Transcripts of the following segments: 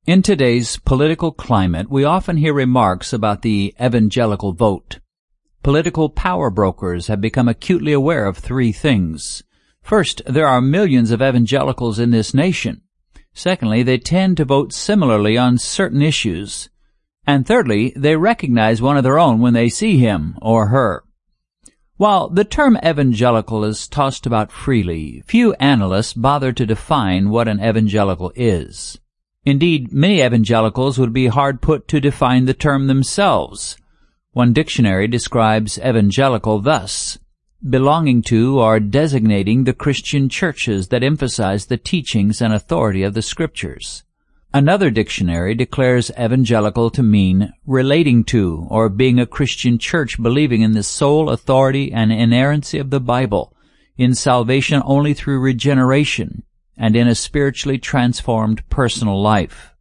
In today's political climate, we often hear remarks about the evangelical vote. Political power brokers have become acutely aware of three things. First, there are millions of evangelicals in this nation. Secondly, they tend to vote similarly on certain issues. And thirdly, they recognize one of their own when they see him or her. While the term evangelical is tossed about freely, few analysts bother to define what an evangelical is. Indeed, many evangelicals would be hard put to define the term themselves. One dictionary describes evangelical thus: belonging to or designating the Christian churches that emphasize the teachings and authority of the Scriptures. Another dictionary declares evangelical to mean relating to or being a Christian church believing in the sole authority and inerrancy of the Bible, in salvation only through regeneration, and in a spiritually transformed personal life.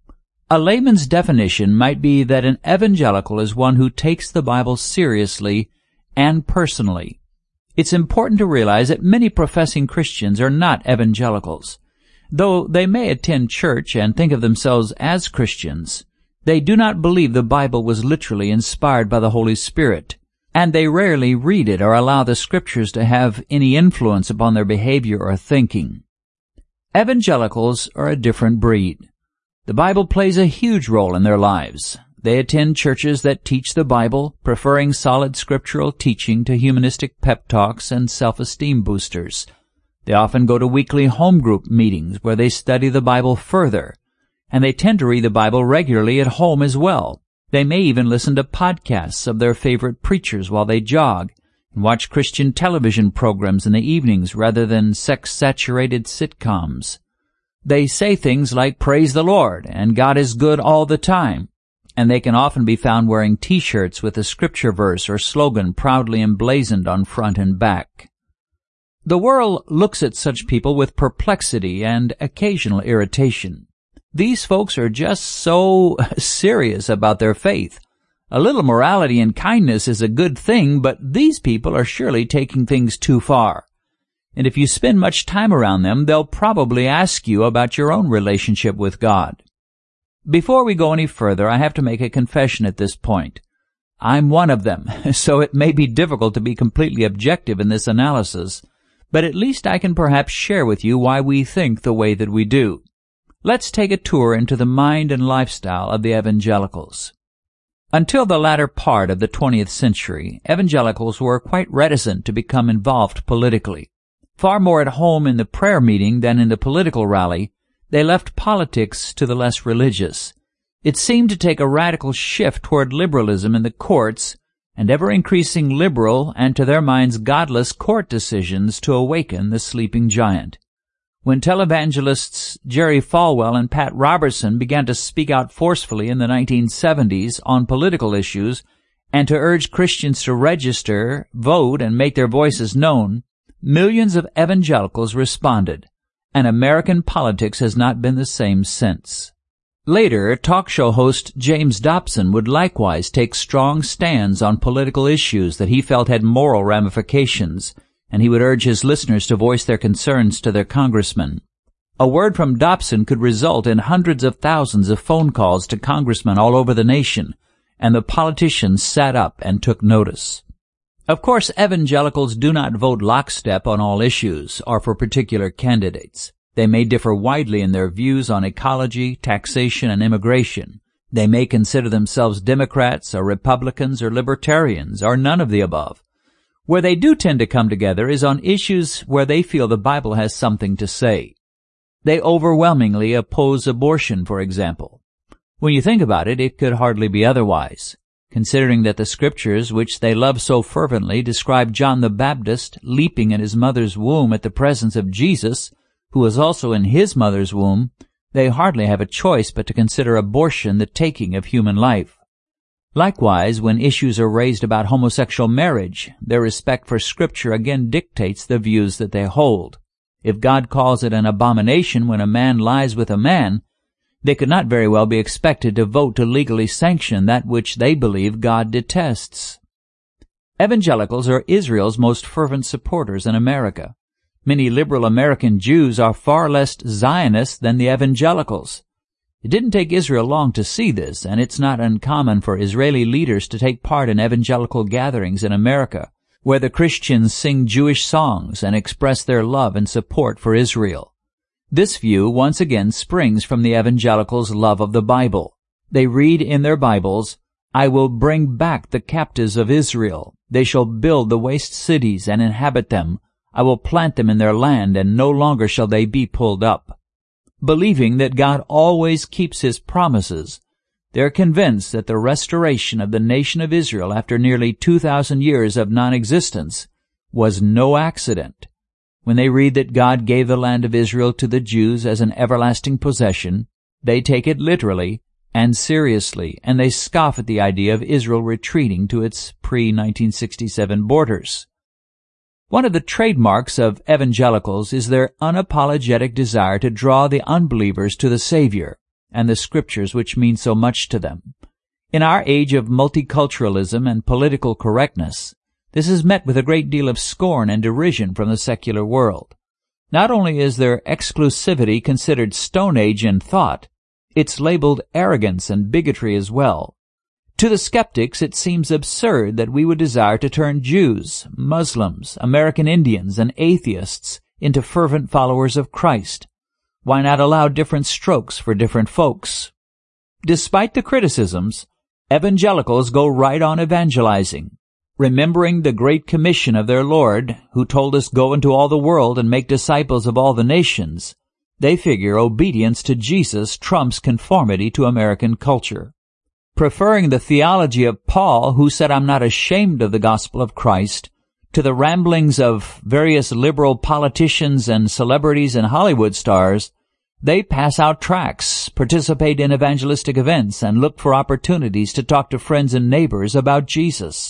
A layman's definition might be that an evangelical is one who takes the Bible seriously and personally. It's important to realize that many professing Christians are not evangelicals. Though they may attend church and think of themselves as Christians, they do not believe the Bible was literally inspired by the Holy Spirit, and they rarely read it or allow the Scriptures to have any influence upon their behavior or thinking. Evangelicals are a different breed. The Bible plays a huge role in their lives. They attend churches that teach the Bible, preferring solid scriptural teaching to humanistic pep talks and self-esteem boosters. They often go to weekly home group meetings where they study the Bible further, and they tend to read the Bible regularly at home as well. They may even listen to podcasts of their favorite preachers while they jog, and watch Christian television programs in the evenings rather than sex-saturated sitcoms. They say things like, "Praise the Lord," and "God is good all the time," and they can often be found wearing T-shirts with a scripture verse or slogan proudly emblazoned on front and back. The world looks at such people with perplexity and occasional irritation. These folks are just so serious about their faith. A little morality and kindness is a good thing, but these people are surely taking things too far. And if you spend much time around them, they'll probably ask you about your own relationship with God. Before we go any further, I have to make a confession at this point. I'm one of them, so it may be difficult to be completely objective in this analysis, but at least I can perhaps share with you why we think the way that we do. Let's take a tour into the mind and lifestyle of the evangelicals. Until the latter part of the 20th century, evangelicals were quite reticent to become involved politically. Far more at home in the prayer meeting than in the political rally, they left politics to the less religious. It seemed to take a radical shift toward liberalism in the courts and ever-increasing liberal and, to their minds, godless court decisions to awaken the sleeping giant. When televangelists Jerry Falwell and Pat Robertson began to speak out forcefully in the 1970s on political issues and to urge Christians to register, vote, and make their voices known, millions of evangelicals responded, and American politics has not been the same since. Later, talk show host James Dobson would likewise take strong stands on political issues that he felt had moral ramifications, and he would urge his listeners to voice their concerns to their congressmen. A word from Dobson could result in hundreds of thousands of phone calls to congressmen all over the nation, and the politicians sat up and took notice. Of course, evangelicals do not vote lockstep on all issues or for particular candidates. They may differ widely in their views on ecology, taxation, and immigration. They may consider themselves Democrats or Republicans or Libertarians or none of the above. Where they do tend to come together is on issues where they feel the Bible has something to say. They overwhelmingly oppose abortion, for example. When you think about it, it could hardly be otherwise, considering that the Scriptures, which they love so fervently, describe John the Baptist leaping in his mother's womb at the presence of Jesus, who was also in his mother's womb. They hardly have a choice but to consider abortion the taking of human life. Likewise, when issues are raised about homosexual marriage, their respect for Scripture again dictates the views that they hold. If God calls it an abomination when a man lies with a man, they could not very well be expected to vote to legally sanction that which they believe God detests. Evangelicals are Israel's most fervent supporters in America. Many liberal American Jews are far less Zionist than the evangelicals. It didn't take Israel long to see this, and it's not uncommon for Israeli leaders to take part in evangelical gatherings in America, where the Christians sing Jewish songs and express their love and support for Israel. This view once again springs from the evangelicals' love of the Bible. They read in their Bibles, "I will bring back the captives of Israel. They shall build the waste cities and inhabit them. I will plant them in their land, and no longer shall they be pulled up." Believing that God always keeps His promises, they're convinced that the restoration of the nation of Israel after nearly 2,000 years of non-existence was no accident. When they read that God gave the land of Israel to the Jews as an everlasting possession, they take it literally and seriously, and they scoff at the idea of Israel retreating to its pre-1967 borders. One of the trademarks of evangelicals is their unapologetic desire to draw the unbelievers to the Savior and the Scriptures which mean so much to them. In our age of multiculturalism and political correctness, this is met with a great deal of scorn and derision from the secular world. Not only is their exclusivity considered Stone Age in thought, it's labeled arrogance and bigotry as well. To the skeptics, it seems absurd that we would desire to turn Jews, Muslims, American Indians, and atheists into fervent followers of Christ. Why not allow different strokes for different folks? Despite the criticisms, evangelicals go right on evangelizing, remembering the great commission of their Lord, who told us, "Go into all the world and make disciples of all the nations." They figure obedience to Jesus trumps conformity to American culture. Preferring the theology of Paul, who said, "I'm not ashamed of the gospel of Christ," to the ramblings of various liberal politicians and celebrities and Hollywood stars, they pass out tracts, participate in evangelistic events, and look for opportunities to talk to friends and neighbors about Jesus.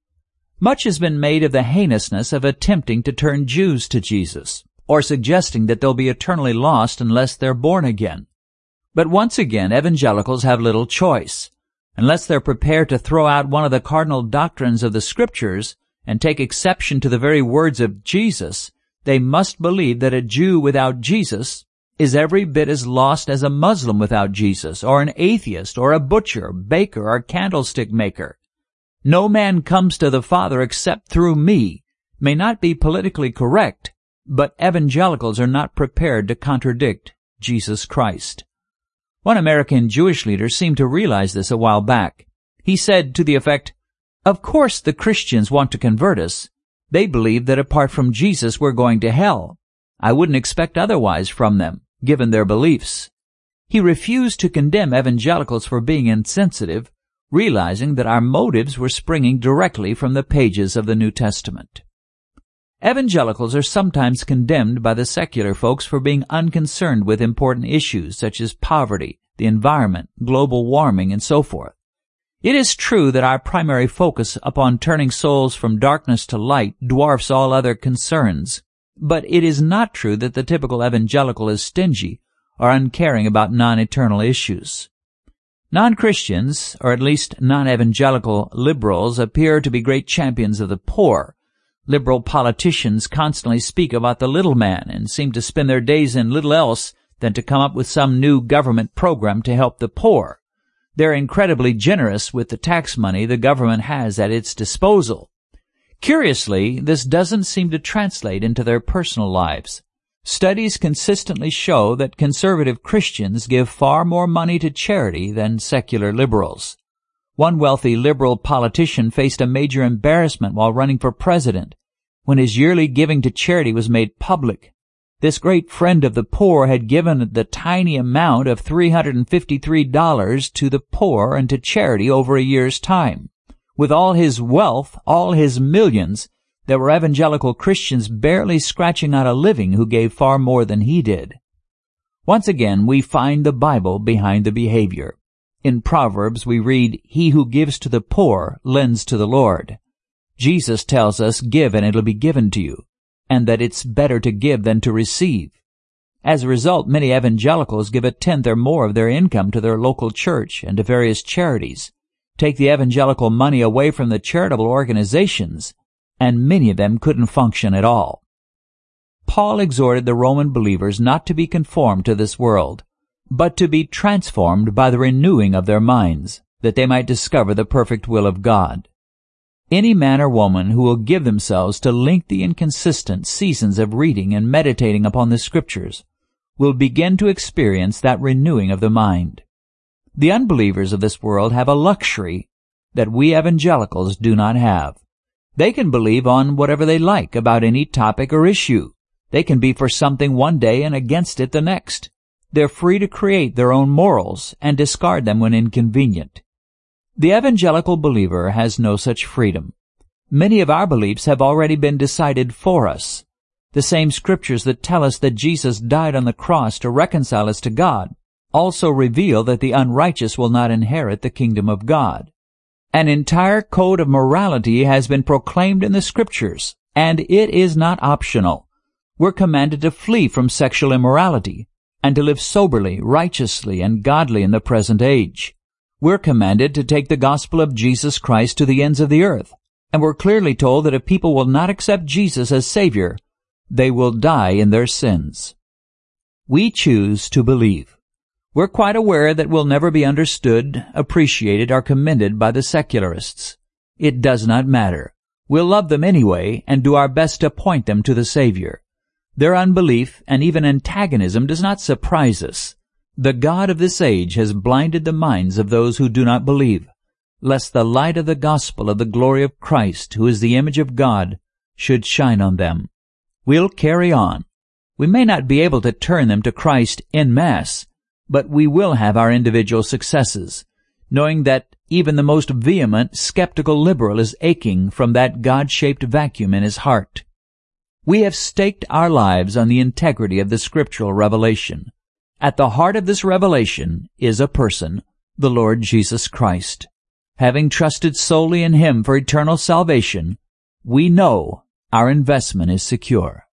Much has been made of the heinousness of attempting to turn Jews to Jesus, or suggesting that they'll be eternally lost unless they're born again. But once again, evangelicals have little choice. Unless they're prepared to throw out one of the cardinal doctrines of the Scriptures and take exception to the very words of Jesus, they must believe that a Jew without Jesus is every bit as lost as a Muslim without Jesus, or an atheist, or a butcher, baker, or candlestick maker. "No man comes to the Father except through me" may not be politically correct, but evangelicals are not prepared to contradict Jesus Christ. One American Jewish leader seemed to realize this a while back. He said to the effect, "Of course the Christians want to convert us. They believe that apart from Jesus we're going to hell. I wouldn't expect otherwise from them, given their beliefs." He refused to condemn evangelicals for being insensitive, realizing that our motives were springing directly from the pages of the New Testament. Evangelicals are sometimes condemned by the secular folks for being unconcerned with important issues such as poverty, the environment, global warming, and so forth. It is true that our primary focus upon turning souls from darkness to light dwarfs all other concerns, but it is not true that the typical evangelical is stingy or uncaring about non-eternal issues. Non-Christians, or at least non-evangelical liberals, appear to be great champions of the poor. Liberal politicians constantly speak about the little man and seem to spend their days in little else than to come up with some new government program to help the poor. They're incredibly generous with the tax money the government has at its disposal. Curiously, this doesn't seem to translate into their personal lives. Studies consistently show that conservative Christians give far more money to charity than secular liberals. One wealthy liberal politician faced a major embarrassment while running for president when his yearly giving to charity was made public. This great friend of the poor had given the tiny amount of $353 to the poor and to charity over a year's time. With all his wealth, all his millions, there were evangelical Christians barely scratching out a living who gave far more than he did. Once again, we find the Bible behind the behavior. In Proverbs, we read, "He who gives to the poor lends to the Lord." Jesus tells us, "Give and it'll be given to you," and that it's better to give than to receive. As a result, many evangelicals give a tenth or more of their income to their local church and to various charities, take the evangelical money away from the charitable organizations, and many of them couldn't function at all. Paul exhorted the Roman believers not to be conformed to this world, but to be transformed by the renewing of their minds, that they might discover the perfect will of God. Any man or woman who will give themselves to lengthy and consistent seasons of reading and meditating upon the Scriptures will begin to experience that renewing of the mind. The unbelievers of this world have a luxury that we evangelicals do not have. They can believe on whatever they like about any topic or issue. They can be for something one day and against it the next. They're free to create their own morals and discard them when inconvenient. The evangelical believer has no such freedom. Many of our beliefs have already been decided for us. The same Scriptures that tell us that Jesus died on the cross to reconcile us to God also reveal that the unrighteous will not inherit the kingdom of God. An entire code of morality has been proclaimed in the Scriptures, and it is not optional. We're commanded to flee from sexual immorality and to live soberly, righteously, and godly in the present age. We're commanded to take the gospel of Jesus Christ to the ends of the earth, and we're clearly told that if people will not accept Jesus as Savior, they will die in their sins. We choose to believe. We're quite aware that we'll never be understood, appreciated, or commended by the secularists. It does not matter. We'll love them anyway and do our best to point them to the Savior. Their unbelief and even antagonism does not surprise us. The God of this age has blinded the minds of those who do not believe, lest the light of the gospel of the glory of Christ, who is the image of God, should shine on them. We'll carry on. We may not be able to turn them to Christ en masse, but we will have our individual successes, knowing that even the most vehement, skeptical liberal is aching from that God-shaped vacuum in his heart. We have staked our lives on the integrity of the scriptural revelation. At the heart of this revelation is a person, the Lord Jesus Christ. Having trusted solely in Him for eternal salvation, we know our investment is secure.